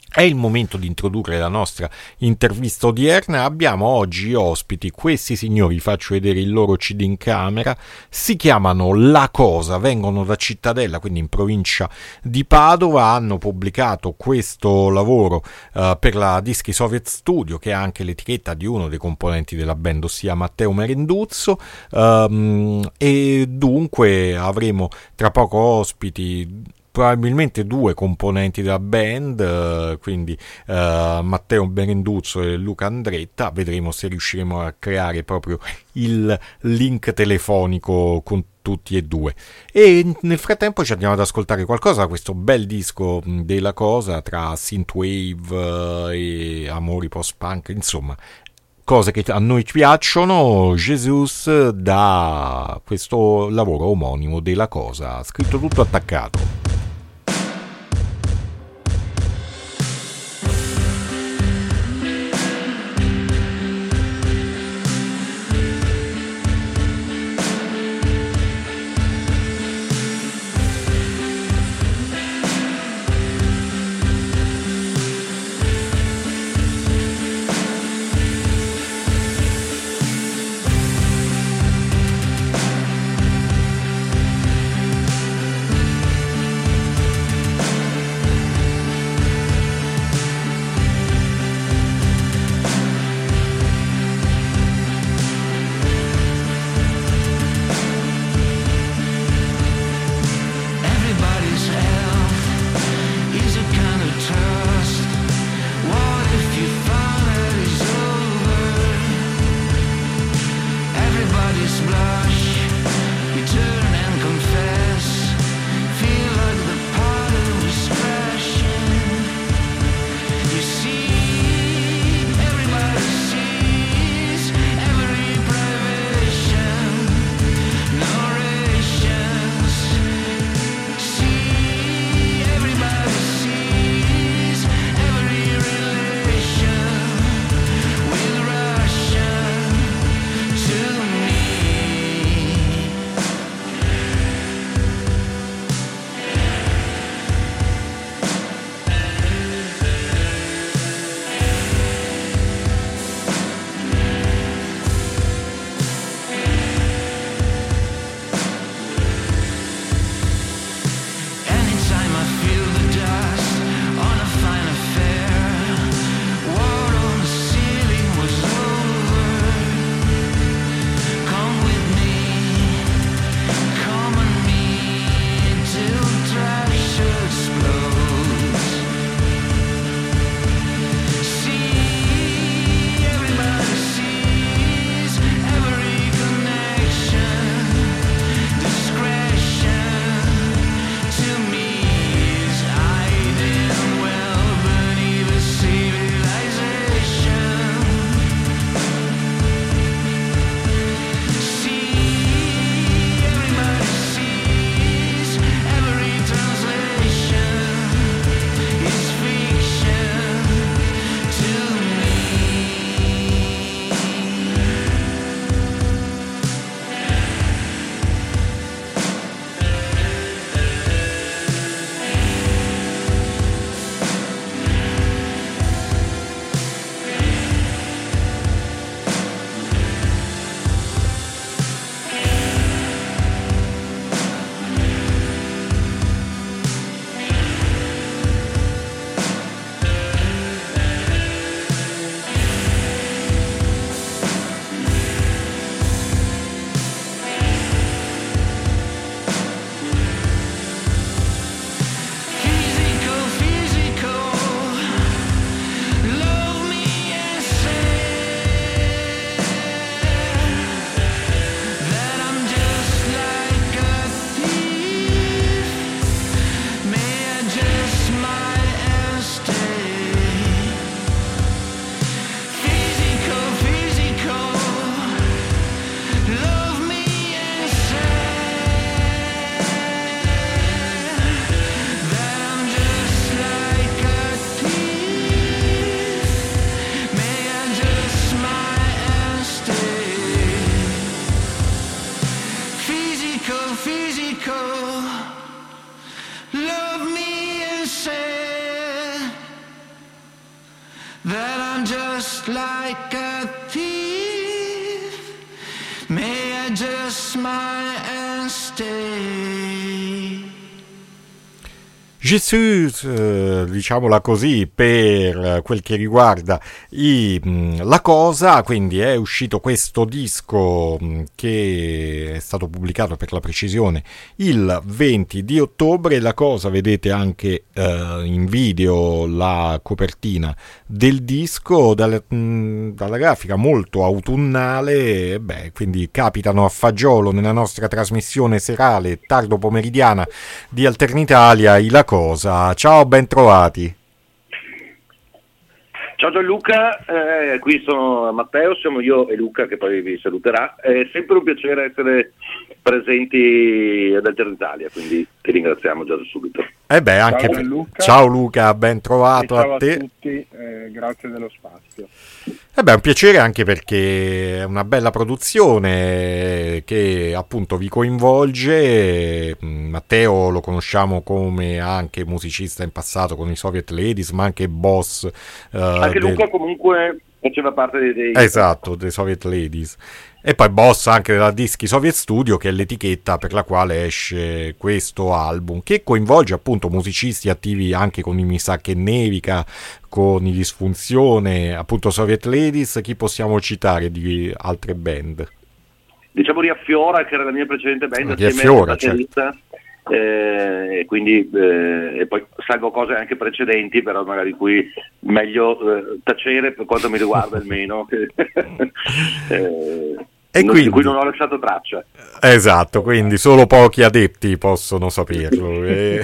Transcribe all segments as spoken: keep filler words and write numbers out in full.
È il momento di introdurre la nostra intervista odierna. Abbiamo oggi ospiti questi signori, faccio vedere il loro C D in camera. Si chiamano La Cosa, vengono da Cittadella, quindi in provincia di Padova. Hanno pubblicato questo lavoro uh, per la Dischi Soviet Studio, che è anche l'etichetta di uno dei componenti della band, ossia Matteo Merenduzzo. Um, e dunque avremo tra poco ospiti probabilmente due componenti della band, eh, quindi eh, Matteo Berenduzzo e Luca Andretta. Vedremo se riusciremo a creare proprio il link telefonico con tutti e due. E nel frattempo ci andiamo ad ascoltare qualcosa da questo bel disco della Cosa, tra synthwave eh, e amori post-punk, insomma cose che a noi piacciono. Jesus, da questo lavoro omonimo della Cosa, scritto tutto attaccato. that I'm just like a thief. May I just smile and stay? Gesù, eh, diciamola così, per quel che riguarda i, mh, la cosa, quindi è uscito questo disco mh, che è stato pubblicato, per la precisione, il venti di ottobre. La cosa, vedete anche eh, in video la copertina del disco, dal, mh, dalla grafica molto autunnale, beh, quindi capitano a fagiolo nella nostra trasmissione serale tardo pomeridiana di Alternitalia i La Cosa. Ciao, ben trovati. Ciao Gianluca, eh, qui sono Matteo, siamo io e Luca che poi vi saluterà. È sempre un piacere essere presenti ad Alternitalia, quindi ti ringraziamo già da subito. Eh beh, anche ciao, per... Luca. Ciao Luca, ben trovato ciao a te. A tutti, eh, grazie dello spazio. Eh beh, è un piacere anche perché è una bella produzione che appunto vi coinvolge. Matteo lo conosciamo come anche musicista in passato con i Soviet Ladies, ma anche boss. Uh, anche del... Luca comunque faceva parte dei... dei... Esatto, dei Soviet Ladies. E poi boss anche della Dischi Soviet Studio, che è l'etichetta per la quale esce questo album, che coinvolge appunto musicisti attivi anche con i Mi sa che nevica, con i Disfunzione, appunto Soviet Ladies. Chi possiamo citare di altre band? Diciamo Riaffiora, che era la mia precedente band, Riaffiora, certo. Eh, e quindi eh, e poi salvo cose anche precedenti, però magari qui meglio eh, tacere per quanto mi riguarda almeno che, eh, e non, quindi, di cui non ho lasciato traccia. Esatto, quindi solo pochi adepti possono saperlo. e...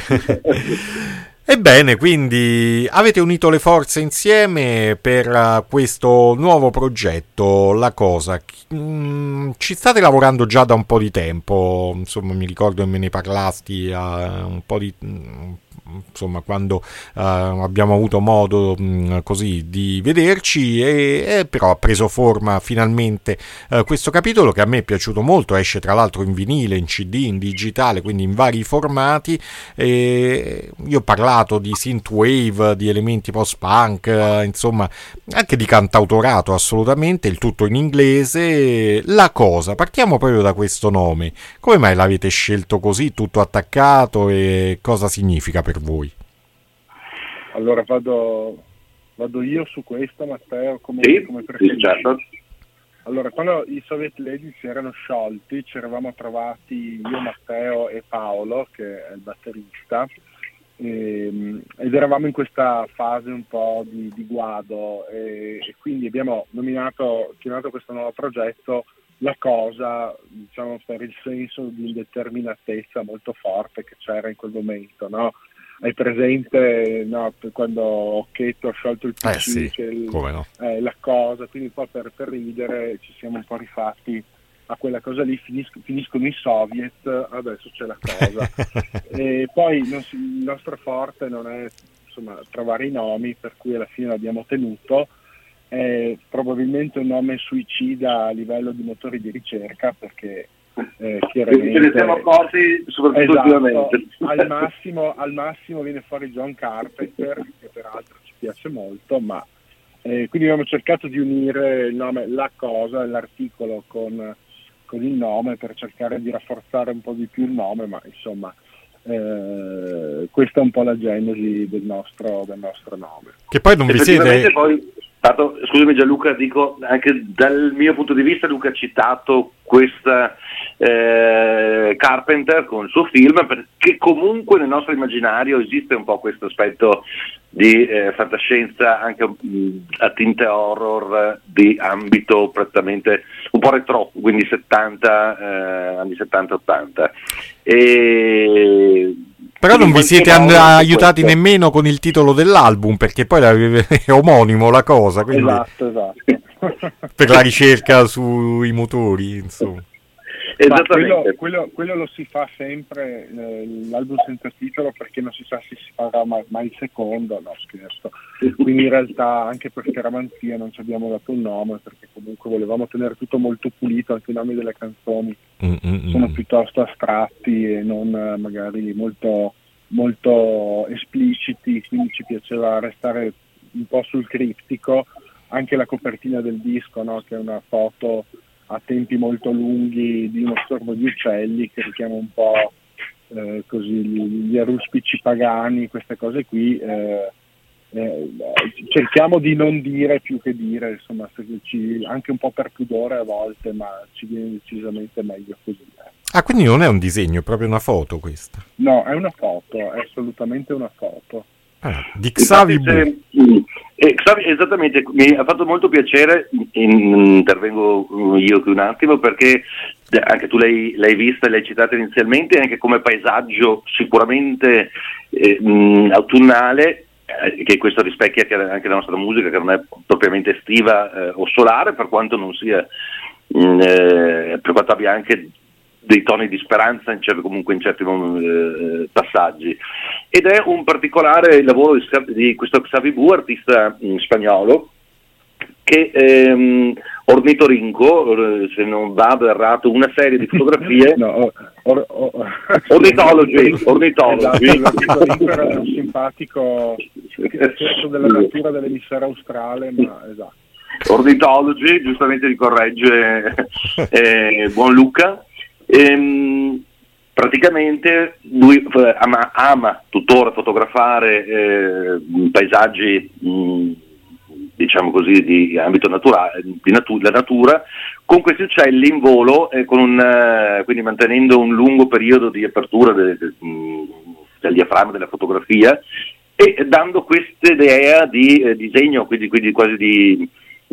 Ebbene, quindi avete unito le forze insieme per uh, questo nuovo progetto, La Cosa. Mm, ci state lavorando già da un po' di tempo, insomma mi ricordo che me ne parlasti uh, un po' di... Mm, insomma quando uh, abbiamo avuto modo mh, così di vederci e, e però ha preso forma finalmente uh, questo capitolo, che a me è piaciuto molto. Esce tra l'altro in vinile, in C D, in digitale, quindi in vari formati. E io ho parlato di synthwave, di elementi post-punk, uh, insomma anche di cantautorato assolutamente, il tutto in inglese. La Cosa, partiamo proprio da questo nome. Come mai l'avete scelto così, tutto attaccato, e cosa significa per voi? Allora vado, vado io su questo, Matteo, come, sì, come preferisci. Sì, certo. Allora, quando i Soviet Ladies si erano sciolti, ci eravamo trovati io, Matteo e Paolo, che è il batterista, e, ed eravamo in questa fase un po' di, di guado, e, e quindi abbiamo nominato, chiamato questo nuovo progetto La Cosa, diciamo per il senso di indeterminatezza molto forte che c'era in quel momento, no? Hai presente, no, quando Occhetto ha sciolto il P C, eh sì, che il, come no? eh, La Cosa, quindi un po' per, per ridere ci siamo un po' rifatti a quella cosa lì. Finisco, finiscono i soviet, adesso c'è La Cosa. E poi non si, il nostro forte non è insomma trovare i nomi, per cui alla fine l'abbiamo tenuto. È probabilmente un nome suicida a livello di motori di ricerca, perché eh, chiaramente ce ne siamo accorti soprattutto esatto, ultimamente. al massimo, al massimo viene fuori John Carpenter, che peraltro ci piace molto, ma eh, quindi abbiamo cercato di unire il nome La Cosa e l'articolo con, con il nome, per cercare di rafforzare un po' di più il nome, ma insomma eh, questa è un po' la genesi del nostro, del nostro nome. Che poi non vi siete... Poi... Scusami Gianluca, dico anche dal mio punto di vista, Luca ha citato questa eh, Carpenter con il suo film, perché comunque nel nostro immaginario esiste un po' questo aspetto di eh, fantascienza anche mh, a tinte horror di ambito prettamente un po' retro, quindi settanta, eh, anni settanta ottanta. E però non vi siete and- aiutati questo. nemmeno con il titolo dell'album, perché poi è omonimo La Cosa, quindi esatto, esatto. per la ricerca sui motori, insomma. Esattamente. Quello, quello, quello lo si fa sempre, eh, l'album senza titolo, perché non si sa se si farà mai, mai il secondo, no scherzo. Quindi in realtà anche per Scaramanzia non ci abbiamo dato un nome, perché comunque volevamo tenere tutto molto pulito, anche i nomi delle canzoni Mm-mm. sono piuttosto astratti e non eh, magari molto, molto espliciti, quindi ci piaceva restare un po' sul criptico, anche la copertina del disco, no? Che è una foto a tempi molto lunghi di uno stormo di uccelli che richiama un po' eh, così gli, gli aruspici pagani, queste cose qui. Eh, eh, cerchiamo di non dire più che dire, insomma, ci, anche un po' per pudore a volte, ma ci viene decisamente meglio così. Ah, quindi non è un disegno, è proprio una foto questa? No, è una foto, è assolutamente una foto. Ah, di Xavi se, eh, Xavi, esattamente, mi ha fatto molto piacere, in, intervengo io qui un attimo, perché anche tu l'hai, l'hai vista e l'hai citata inizialmente, anche come paesaggio sicuramente eh, mh, autunnale, eh, che questo rispecchia anche la nostra musica, che non è propriamente estiva eh, o solare, per quanto non sia, mh, eh, per quanto abbia anche dei toni di speranza in certi, comunque in certi eh, passaggi, ed è un particolare lavoro di, di questo Xavi Bu, artista mh, spagnolo, che ehm, ornitorinco, se non vado errato, una serie di fotografie. No, or, or, or, ornitologi, ornitologi. L'ornitorinco era un simpatico senso della natura dell'emisfero australe, ma esatto. Ornitologi, giustamente li corregge eh, buon Luca. Ehm, praticamente lui ama, ama tuttora fotografare eh, paesaggi mh, diciamo così di ambito naturale, di natu- la natura, con questi uccelli in volo, eh, con un, eh, quindi mantenendo un lungo periodo di apertura de- de- mh, del diaframma della fotografia, e dando questa idea di eh, disegno, quindi, quindi quasi di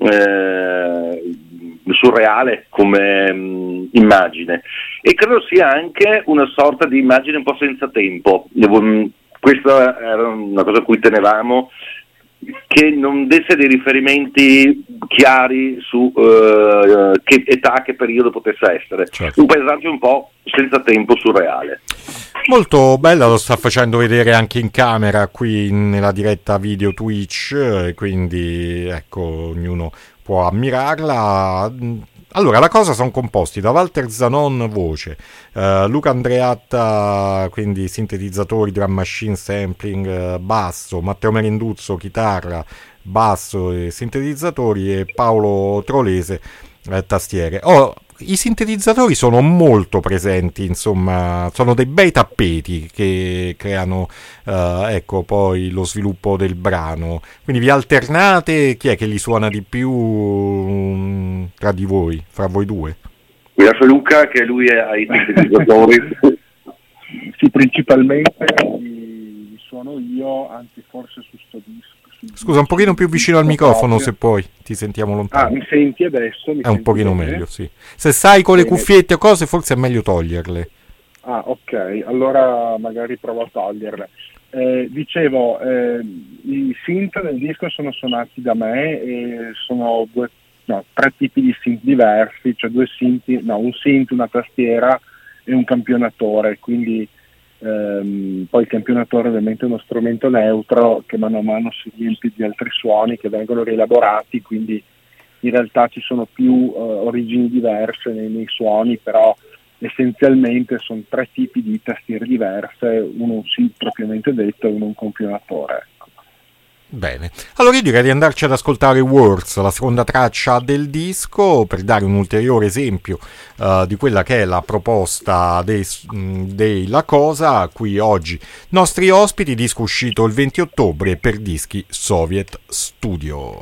eh, surreale come mh, immagine, e credo sia anche una sorta di immagine un po' senza tempo. Questa era una cosa a cui tenevamo, che non desse dei riferimenti chiari su uh, che età, che periodo potesse essere. Certo. Un paesaggio un po' senza tempo, surreale. Molto bella, lo sta facendo vedere anche in camera qui nella diretta video Twitch, e quindi ecco, ognuno può ammirarla. Allora, la cosa sono composti da Walter Zanon voce, uh, Luca Andreatta, quindi sintetizzatori, drum machine, sampling, uh, basso, Matteo Merenduzzo, chitarra, basso e sintetizzatori, e Paolo Trolese, eh, tastiere. Oh, i sintetizzatori sono molto presenti, insomma, sono dei bei tappeti che creano uh, ecco poi lo sviluppo del brano. Quindi vi alternate, chi è che li suona di più um, tra di voi, fra voi due? Mi lascio Luca, che lui è ai sintetizzatori. Sì, principalmente li suono io, anzi forse su sto disco. Scusa, un pochino più vicino al microfono, se puoi, ti sentiamo lontano. Ah, mi senti adesso? Mi è un pochino bene? Meglio, sì. Se sai con le cuffiette o cose, forse è meglio toglierle. Ah, ok, allora magari provo a toglierle. Eh, dicevo, eh, i synth del disco sono suonati da me, e sono due, no, tre tipi di synth diversi, cioè due synth, no, un synth, una tastiera e un campionatore, quindi Ehm, poi il campionatore ovviamente è uno strumento neutro che mano a mano si riempie di altri suoni che vengono rielaborati, quindi in realtà ci sono più eh, origini diverse nei, nei suoni, però essenzialmente sono tre tipi di tastiere diverse, uno un synth propriamente detto e uno un campionatore. Bene, allora io direi di andarci ad ascoltare Words, la seconda traccia del disco, per dare un ulteriore esempio uh, di quella che è la proposta dei, dei La Cosa. Qui oggi nostri ospiti, disco uscito il venti ottobre per Dischi Soviet Studio.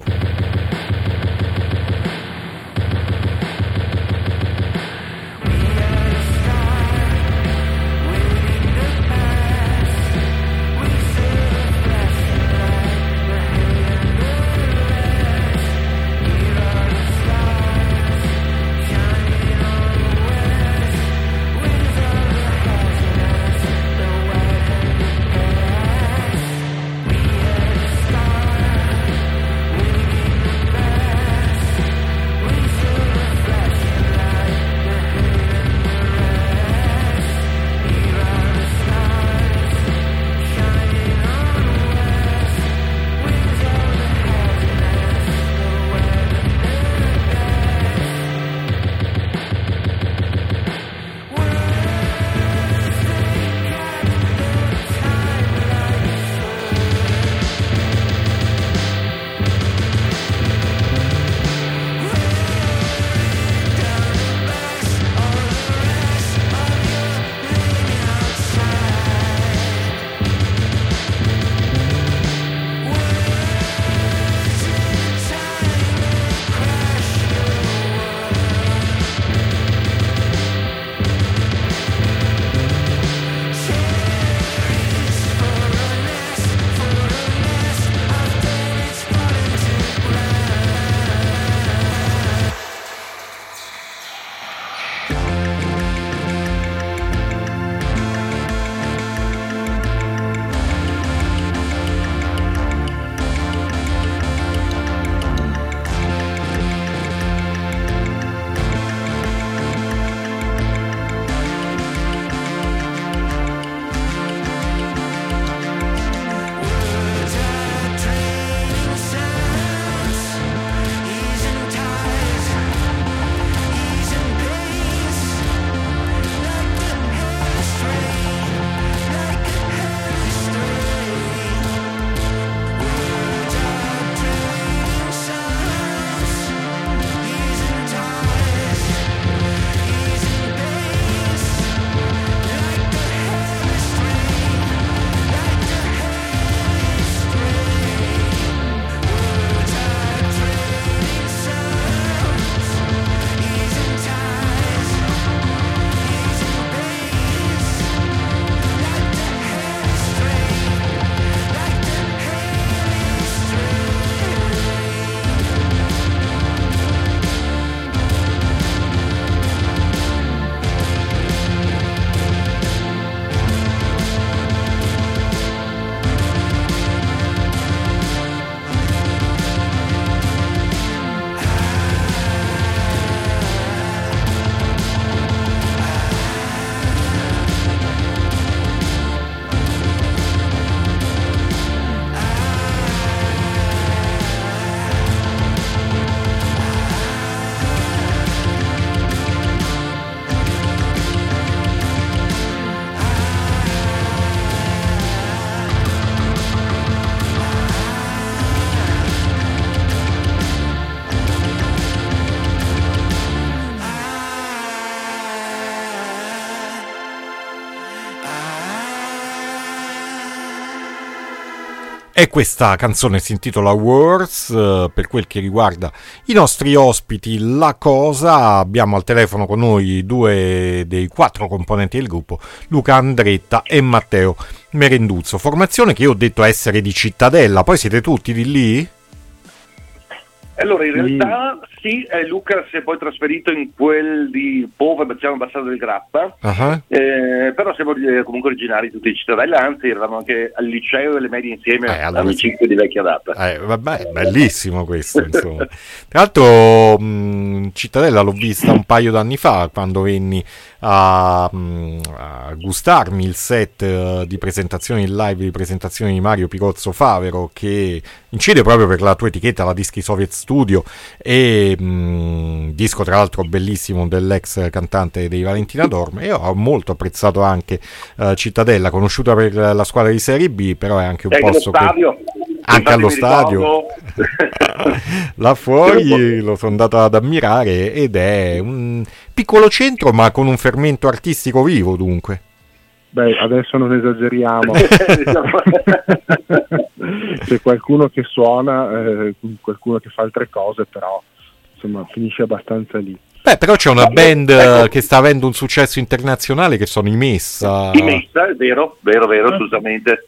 E questa canzone si intitola Words. Per quel che riguarda i nostri ospiti, La Cosa, abbiamo al telefono con noi due dei quattro componenti del gruppo, Luca Andretta e Matteo Merenduzzo, formazione che io ho detto essere di Cittadella. Poi siete tutti di lì? Allora, in realtà sì, eh, Luca si è poi trasferito in quel di Pova, diciamo Bassano del Grappa, uh-huh. eh, però siamo eh, comunque originari tutti di Cittadella, anzi eravamo anche al liceo e alle medie insieme, eh, allora amicizie sì. di vecchia data. Eh, vabbè, bellissimo questo, insomma. Tra l'altro mh, Cittadella l'ho vista un paio d'anni fa, quando venni a, mh, a gustarmi il set uh, di presentazione in live, di presentazione di Mario Pirozzo Favero, che incide proprio per la tua etichetta, la Dischi Soviet Studio, e mh, disco tra l'altro bellissimo dell'ex cantante dei Valentina Dorme. E ho molto apprezzato anche uh, Cittadella, conosciuta per la squadra di Serie B, però è anche un e posto che... anche allo stadio là fuori lo sono andato ad ammirare, ed è un piccolo centro ma con un fermento artistico vivo, dunque. Beh, adesso non esageriamo. C'è qualcuno che suona, eh, qualcuno che fa altre cose, però insomma finisce abbastanza lì. Beh, però c'è una band ecco. che sta avendo un successo internazionale, che sono i Messa. I Messa, è vero, vero, vero, ah. assolutamente.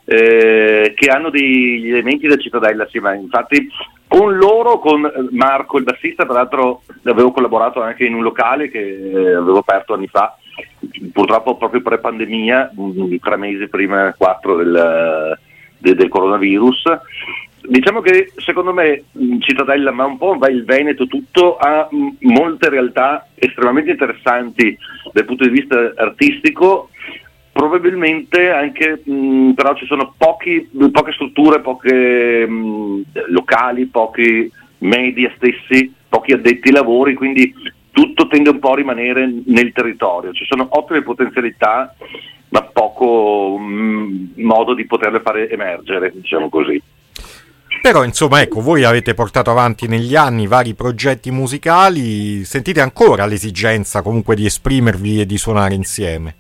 Eh, che hanno degli elementi da Cittadella, sì, ma infatti con loro, con Marco il bassista, tra l'altro avevo collaborato anche in un locale che avevo aperto anni fa, purtroppo proprio pre-pandemia, tre mesi prima, quattro del, del, del coronavirus. Diciamo che secondo me Cittadella, ma un po' va il Veneto tutto, ha molte realtà estremamente interessanti dal punto di vista artistico. Probabilmente anche, mh, però ci sono pochi, poche strutture, poche mh, locali, pochi media stessi, pochi addetti ai lavori, quindi tutto tende un po' a rimanere nel territorio. Ci sono ottime potenzialità, ma poco mh, modo di poterle fare emergere, diciamo così. Però insomma, ecco, voi avete portato avanti negli anni vari progetti musicali, sentite ancora l'esigenza comunque di esprimervi e di suonare insieme?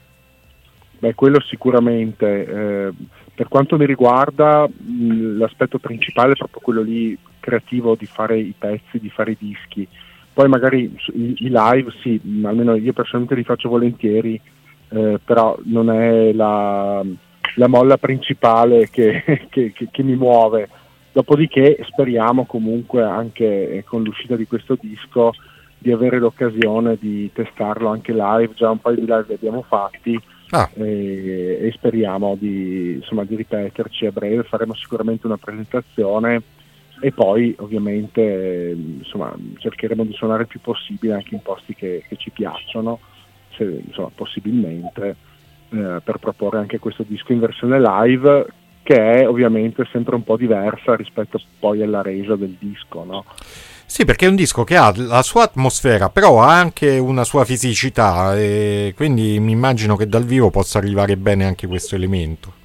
Beh, quello sicuramente. Eh, per quanto mi riguarda, mh, l'aspetto principale è proprio quello lì creativo, di fare i pezzi, di fare i dischi. Poi magari i, i live, sì, almeno io personalmente li faccio volentieri, eh, però non è la, la molla principale che, che, che, che mi muove. Dopodiché speriamo comunque anche con l'uscita di questo disco di avere l'occasione di testarlo anche live. Già un paio di live li abbiamo fatti. Ah. E, e speriamo di, insomma, di ripeterci a breve. Faremo sicuramente una presentazione e poi ovviamente insomma, cercheremo di suonare il più possibile anche in posti che, che ci piacciono, se, insomma, possibilmente, eh, per proporre anche questo disco in versione live, che è ovviamente sempre un po' diversa rispetto poi alla resa del disco, no? Sì, perché è un disco che ha la sua atmosfera, però ha anche una sua fisicità, e quindi mi immagino che dal vivo possa arrivare bene anche questo elemento.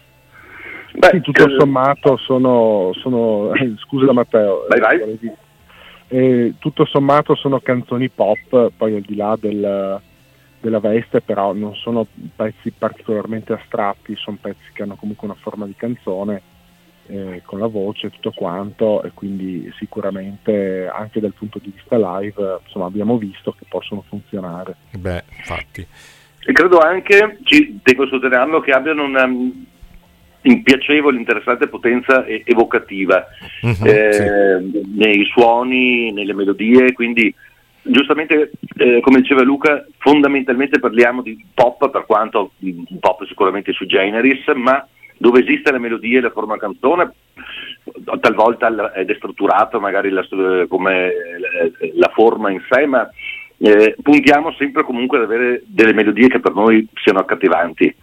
Beh, sì, tutto sommato sono, sono scusa Matteo, vai, vai. Eh, tutto sommato sono canzoni pop, poi al di là del, della veste, però non sono pezzi particolarmente astratti, sono pezzi che hanno comunque una forma di canzone, Eh, con la voce e tutto quanto, e quindi sicuramente anche dal punto di vista live insomma abbiamo visto che possono funzionare. Beh, infatti. E credo anche, ci tengo a sottolinearlo, che abbiano una piacevole, interessante potenza evocativa uh-huh, eh, sì. nei suoni, nelle melodie, quindi giustamente eh, come diceva Luca, fondamentalmente parliamo di pop, per quanto un pop sicuramente sui generis, ma dove esiste la melodia e la forma canzone, talvolta ed è strutturato magari la, come la forma in sé, ma eh, puntiamo sempre comunque ad avere delle melodie che per noi siano accattivanti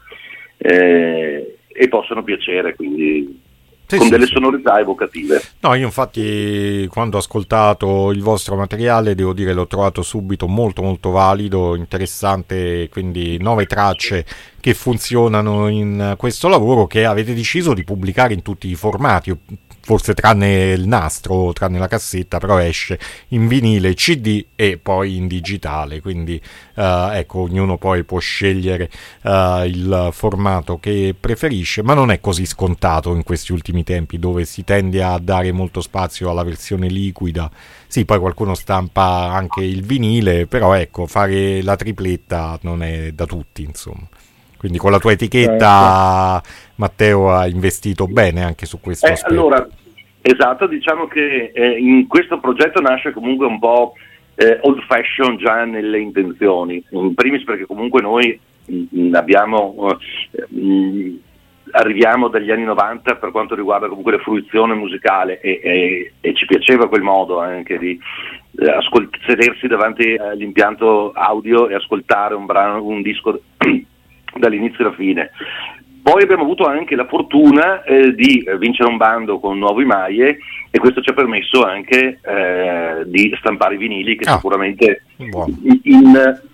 eh, e possono piacere, quindi sì, con sì, delle sì. sonorità evocative. No, io infatti quando ho ascoltato il vostro materiale devo dire l'ho trovato subito molto molto valido, interessante, quindi nove tracce che funzionano in questo lavoro che avete deciso di pubblicare in tutti i formati. forse tranne il nastro, tranne la cassetta, però esce in vinile, C D e poi in digitale, quindi uh, ecco, ognuno poi può scegliere uh, il formato che preferisce, ma non è così scontato in questi ultimi tempi, dove si tende a dare molto spazio alla versione liquida. Sì, poi qualcuno stampa anche il vinile, però ecco, fare la tripletta non è da tutti, insomma. Quindi con la tua etichetta, Matteo, ha investito bene anche su questo eh, aspetto. Allora, esatto, diciamo che eh, in questo progetto nasce comunque un po' eh, old fashion già nelle intenzioni, in primis perché comunque noi mh, abbiamo eh, mh, arriviamo dagli anni novanta per quanto riguarda comunque la fruizione musicale e, e, e ci piaceva quel modo anche di eh, ascolt- sedersi davanti all'impianto audio e ascoltare un brano, un disco dall'inizio alla fine. Poi abbiamo avuto anche la fortuna eh, di vincere un bando con Nuovo Imaie e questo ci ha permesso anche eh, di stampare i vinili, che ah, sicuramente in, in,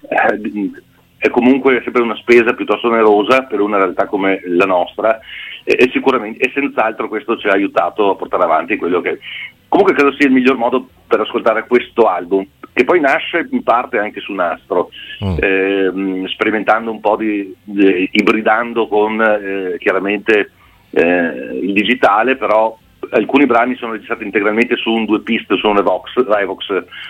eh, è comunque sempre una spesa piuttosto onerosa per una realtà come la nostra e, e sicuramente e senz'altro questo ci ha aiutato a portare avanti quello che comunque credo sia il miglior modo per ascoltare questo album, che poi nasce in parte anche su nastro, mm. eh, sperimentando un po' di, di ibridando con eh, chiaramente eh, il digitale, però alcuni brani sono registrati integralmente su un due piste, su un Evox, Evox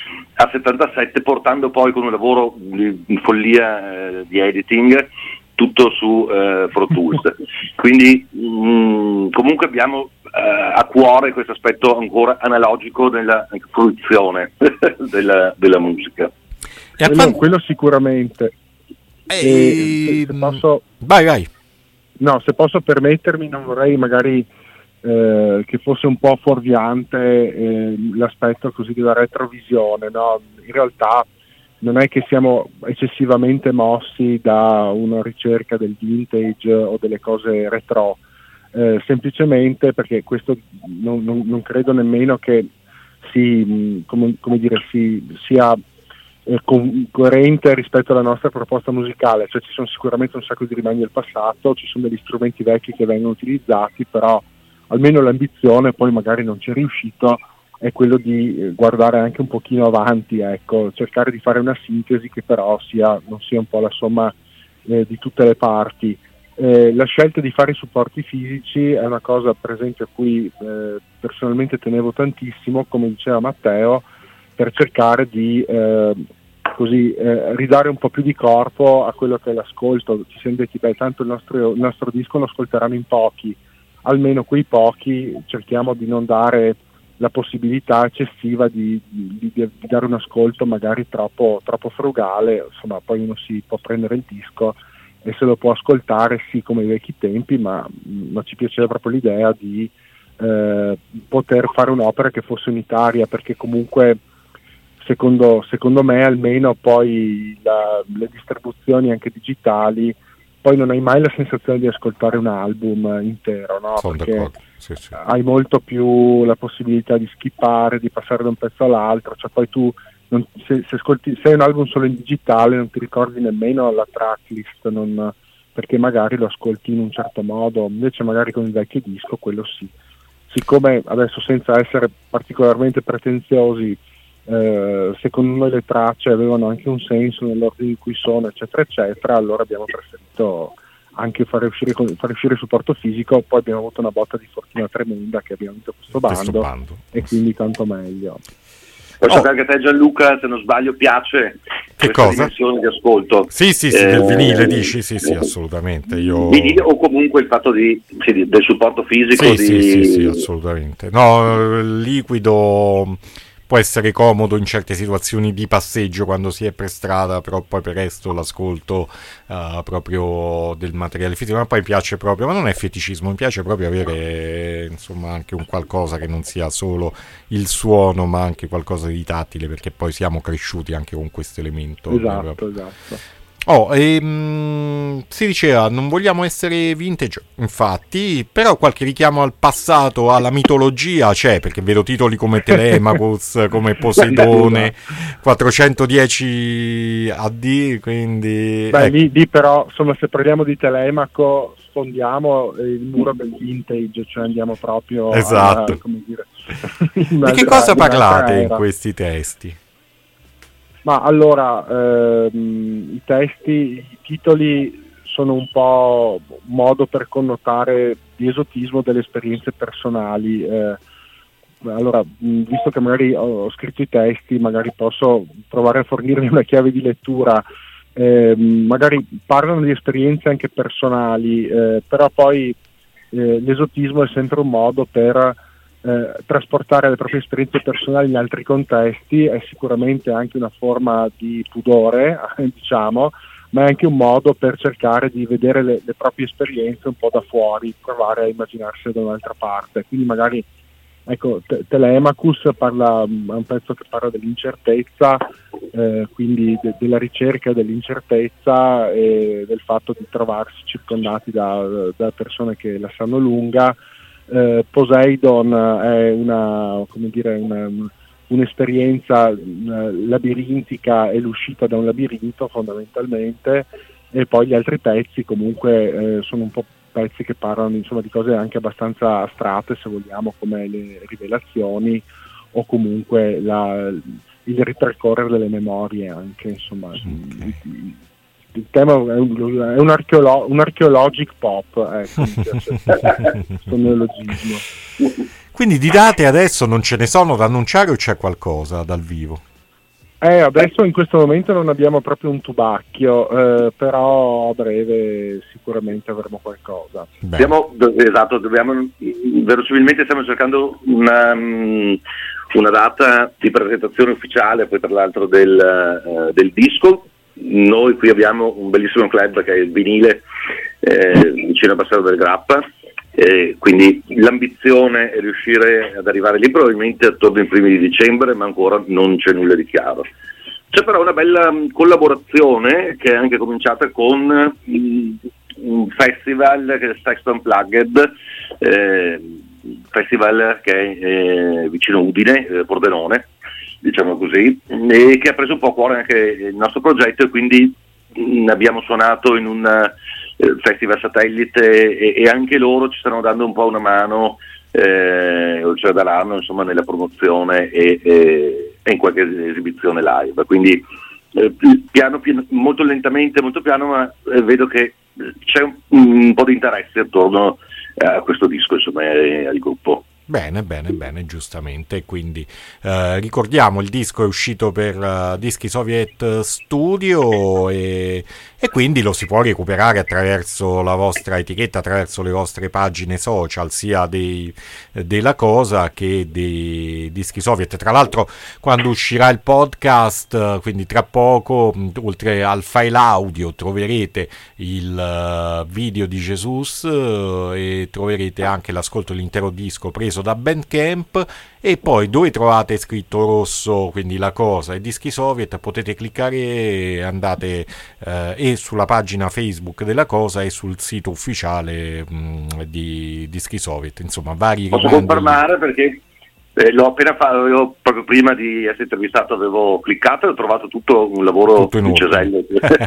A settantasette, portando poi con un lavoro di, di follia eh, di editing tutto su eh, Pro Tools. Quindi mh, comunque abbiamo eh, a cuore questo aspetto ancora analogico della fruizione della, della musica. E quello, quello sicuramente. E... E, se, se posso, vai, vai. No, se posso permettermi, non vorrei magari eh, che fosse un po' fuorviante eh, l'aspetto così della retrovisione, no? In realtà non è che siamo eccessivamente mossi da una ricerca del vintage o delle cose retro, eh, semplicemente perché questo non, non, non credo nemmeno che si, come, come dire, si, sia eh, co- coerente rispetto alla nostra proposta musicale, cioè ci sono sicuramente un sacco di rimandi del passato, ci sono degli strumenti vecchi che vengono utilizzati, però almeno l'ambizione, poi magari non ci è riuscito, è quello di guardare anche un pochino avanti, ecco, cercare di fare una sintesi che però sia, non sia un po' la somma eh, di tutte le parti. Eh, la scelta di fare i supporti fisici è una cosa, per esempio, a cui eh, personalmente tenevo tantissimo, come diceva Matteo, per cercare di eh, così eh, ridare un po' più di corpo a quello che è l'ascolto. Ci siamo detti, beh, tanto il nostro, il nostro disco lo ascolteranno in pochi, almeno quei pochi cerchiamo di non dare la possibilità eccessiva di, di, di dare un ascolto magari troppo, troppo frugale, insomma poi uno si può prendere il disco e se lo può ascoltare sì come ai vecchi tempi, ma, ma ci piaceva proprio l'idea di eh, poter fare un'opera che fosse unitaria, perché comunque secondo, secondo me almeno poi la, le distribuzioni anche digitali, poi non hai mai la sensazione di ascoltare un album intero, no? Sono perché d'accordo. Sì, sì. Hai molto più la possibilità di skippare, di passare da un pezzo all'altro, cioè poi tu non, se, se ascolti, se hai un album solo in digitale non ti ricordi nemmeno la tracklist, non, perché magari lo ascolti in un certo modo, invece magari con il vecchio disco quello sì. Siccome adesso, senza essere particolarmente pretenziosi, eh, secondo noi le tracce avevano anche un senso nell'ordine in cui sono, eccetera eccetera, allora abbiamo preferito anche fare uscire, fare uscire il supporto fisico. Poi abbiamo avuto una botta di fortuna tremenda che abbiamo vinto questo bando, questo bando. E quindi tanto meglio. Poi so Oh. che anche a te, Gianluca, se non sbaglio, piace che questa cosa? dimensione di ascolto. Sì, sì, sì, Eh, del vinile dici, sì, sì, assolutamente. Io... Vinile o comunque il fatto di, sì, del supporto fisico. Sì, di... sì, sì, sì, assolutamente. No, il liquido può essere comodo in certe situazioni di passeggio quando si è per strada, però poi per resto l'ascolto uh, proprio del materiale fisico, ma poi mi piace proprio, ma non è feticismo, mi piace proprio avere insomma anche un qualcosa che non sia solo il suono ma anche qualcosa di tattile, perché poi siamo cresciuti anche con questo elemento. Esatto, esatto. Oh, ehm, si diceva non vogliamo essere vintage, infatti, però qualche richiamo al passato, alla mitologia c'è, perché vedo titoli come Telemachus, come Poseidone, quattrocentodieci A D, quindi... Beh, ecco. lì, lì però, insomma, se parliamo di Telemaco, sfondiamo il muro del vintage, cioè andiamo proprio esatto. a, come dire, di che cosa parlate in questi testi? Ma allora, ehm, i testi, i titoli sono un po' un modo per connotare di esotismo delle esperienze personali. Eh, allora, visto che magari ho, ho scritto i testi, magari posso provare a fornirvi una chiave di lettura. Eh, magari parlano di esperienze anche personali, eh, però poi eh, l'esotismo è sempre un modo per eh, trasportare le proprie esperienze personali in altri contesti, è sicuramente anche una forma di pudore, diciamo, ma è anche un modo per cercare di vedere le, le proprie esperienze un po' da fuori, provare a immaginarsele da un'altra parte. Quindi magari, ecco, Te- Telemachus parla, è un pezzo che parla dell'incertezza, eh, quindi de- della ricerca dell'incertezza e del fatto di trovarsi circondati da, da persone che la sanno lunga. Eh, Poseidon è una, come dire, una, un'esperienza una, labirintica, è l'uscita da un labirinto fondamentalmente, e poi gli altri pezzi comunque eh, sono un po' pezzi che parlano insomma di cose anche abbastanza astratte, se vogliamo, come le rivelazioni o comunque la, il ripercorrere delle memorie anche, insomma. Okay. Il, il tema è un, è un, archeolo, un archeologic pop, ecco, mi piace questo neologismo. Quindi di date adesso non ce ne sono da annunciare o c'è qualcosa dal vivo? Eh, adesso in questo momento non abbiamo proprio un tubacchio, eh, però a breve sicuramente avremo qualcosa. Abbiamo, esatto, dobbiamo, verosimilmente stiamo cercando una, una data di presentazione ufficiale, poi tra l'altro del, uh, del disco. Noi qui abbiamo un bellissimo club che è il Vinile, eh, vicino a Bassano del Grappa, eh, quindi l'ambizione è riuscire ad arrivare lì probabilmente attorno ai primi di dicembre, ma ancora non c'è nulla di chiaro. C'è però una bella collaborazione che è anche cominciata con um, un festival che è Sexto Unplugged, eh, festival che è eh, vicino Udine, eh, Pordenone, diciamo così, e che ha preso un po' a cuore anche il nostro progetto, e quindi mh, abbiamo suonato in un uh, festival satellite e, e anche loro ci stanno dando un po' una mano, eh, oltre ad daranno insomma nella promozione e, e, e in qualche esibizione live. Quindi eh, piano, piano, molto lentamente, molto piano, ma eh, vedo che c'è un, un po' di interesse attorno a questo disco, insomma, e al gruppo. Bene, bene, bene, giustamente. Quindi eh, ricordiamo, il disco è uscito per uh, Dischi Soviet Studio e, e quindi lo si può recuperare attraverso la vostra etichetta, attraverso le vostre pagine social, sia dei, della Cosa che dei Dischi Soviet. Tra l'altro, quando uscirà il podcast, quindi tra poco, oltre al file audio troverete il uh, video di Jesus uh, e troverete anche l'ascolto dell'intero disco preso da Bandcamp, e poi dove trovate scritto rosso, quindi La Cosa e Dischi Soviet, potete cliccare e andate eh, e sulla pagina Facebook della Cosa e sul sito ufficiale mh, di Dischi Soviet, insomma vari. Posso confermare perché eh, l'ho appena fatto, io proprio prima di essere intervistato avevo cliccato e ho trovato tutto un lavoro tutto in di cesello.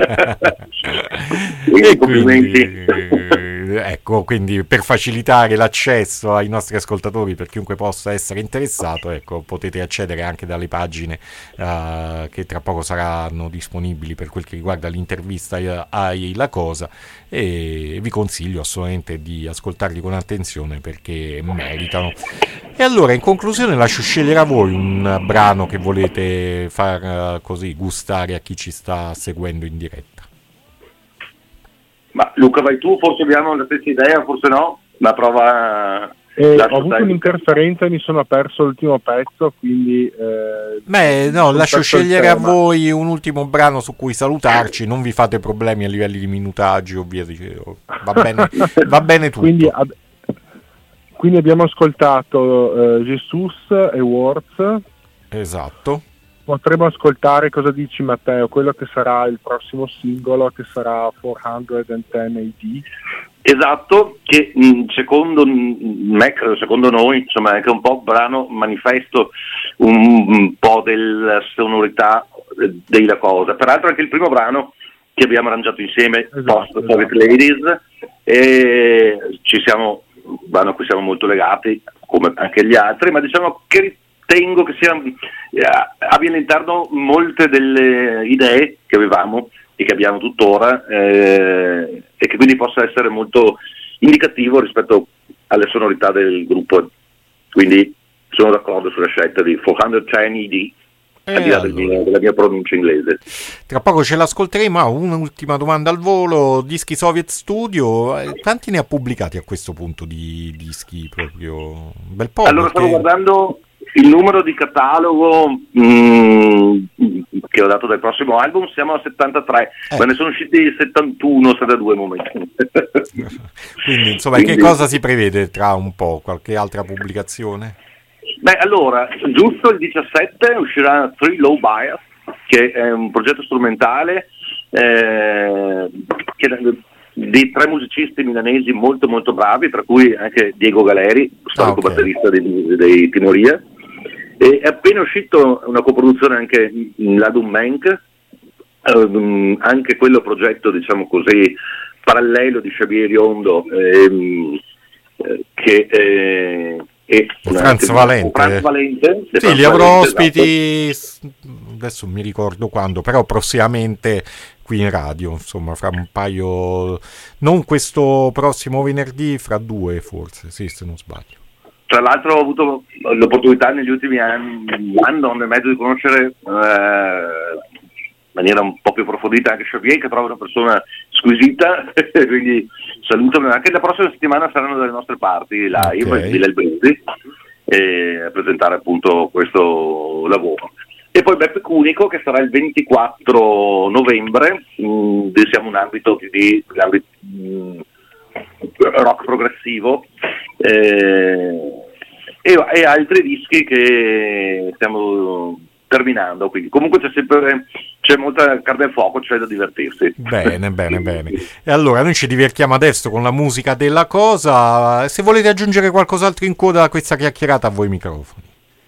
E quindi, ecco, quindi per facilitare l'accesso ai nostri ascoltatori, per chiunque possa essere interessato, ecco, potete accedere anche dalle pagine uh, che tra poco saranno disponibili per quel che riguarda l'intervista ai La Cosa, e vi consiglio assolutamente di ascoltarli con attenzione perché meritano. E allora, in conclusione, lascio scegliere a voi un brano che volete far uh, così gustare a chi ci sta seguendo in diretta. Ma Luca, vai tu, forse abbiamo la stessa idea, forse no, ma prova. Eh, ho avuto stare... un'interferenza e mi sono perso l'ultimo pezzo, quindi eh, beh, no, lascio scegliere a voi un ultimo brano su cui salutarci, non vi fate problemi a livelli di minutaggi o via dicevo. Va bene, va bene tutto. Quindi, ab- quindi abbiamo ascoltato uh, Jesus e Words. Esatto. Potremmo ascoltare, cosa dici Matteo, quello che sarà il prossimo singolo, che sarà quattrocentodieci A D. Esatto, che mh, secondo me, secondo noi, insomma, è anche un po' brano manifesto un, un po' della sonorità dei La Cosa. Peraltro anche il primo brano che abbiamo arrangiato insieme, esatto, post Soviet esatto. Ladies, e ci siamo, vanno a cui siamo molto legati, come anche gli altri, ma diciamo che ritengo che sia, eh, abbia all'interno molte delle idee che avevamo e che abbiamo tuttora, eh, e che quindi possa essere molto indicativo rispetto alle sonorità del gruppo. Quindi sono d'accordo sulla scelta di quattrocentodieci E D, Eh, al di là del allora. mio- della mia pronuncia inglese. Tra poco ce l'ascolteremo. Ah, un'ultima domanda al volo. Dischi Soviet Studio, eh, quanti ne ha pubblicati a questo punto di dischi? Proprio un bel po'. Allora, stavo perché- guardando il numero di catalogo mh, che ho dato del prossimo album, siamo a settantatré, Eh. ma ne sono usciti settantuno, settantadue al momento. Quindi, insomma, Quindi- che cosa si prevede tra un po'? Qualche altra pubblicazione? Beh, allora, giusto il diciassette uscirà Three Low Bias, che è un progetto strumentale eh, che, di tre musicisti milanesi molto molto bravi, tra cui anche Diego Galeri, storico Ah, ok. batterista dei, dei Timoria. E è appena uscito una coproduzione anche in Ladum Menk, ehm, anche quello progetto, diciamo così, parallelo di Xavier Riondo, ehm, eh, che eh, è Franz Valente. Franz Valente, Sì, Franz li avrò Valente, ospiti, s- adesso non mi ricordo quando, però prossimamente qui in radio, insomma, fra un paio, non questo prossimo venerdì, fra due forse, sì, se non sbaglio. Tra l'altro ho avuto l'opportunità negli ultimi anni, anno e mezzo, di conoscere eh, in maniera un po' più approfondita anche Xavier, che trovo una persona squisita, quindi salutami. Anche la prossima settimana saranno dalle nostre parti live, Ok. di Villa Elbrisi, eh, a presentare appunto questo lavoro. E poi Beppe Cunico, che sarà il ventiquattro novembre, mh, siamo un ambito di ambito, mh, rock progressivo, eh, e, e altri dischi che stiamo terminando, quindi comunque c'è sempre c'è molta carne al fuoco, c'è da divertirsi. Bene, bene, bene. E allora noi ci divertiamo adesso con la musica della cosa. Se volete aggiungere qualcos'altro in coda a questa chiacchierata, a voi i microfoni.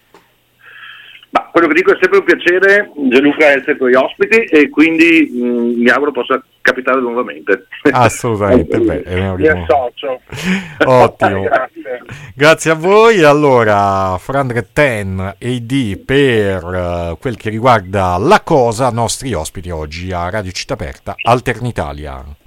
Ma quello che dico, è sempre un piacere, Gianluca, essere tuoi ospiti, e quindi mh, mi auguro possa capitare nuovamente. Assolutamente, beh, è un Mi ottimo. associo. Ottimo. Grazie. Grazie a voi. Allora, quattrocentodieci E D per eh, quel che riguarda la cosa, nostri ospiti oggi a Radio Città Aperta, Alternitalia.